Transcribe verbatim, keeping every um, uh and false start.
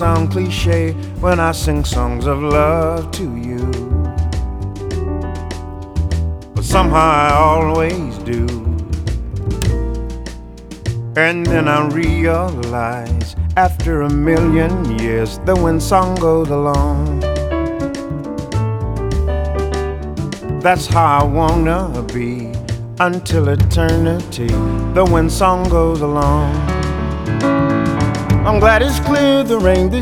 Sound cliche when I sing songs of love to you, but somehow I always do. And then I realize after a million years that when song goes along, that's how I wanna be until eternity, the when song goes along. I'm glad it's clear the rain this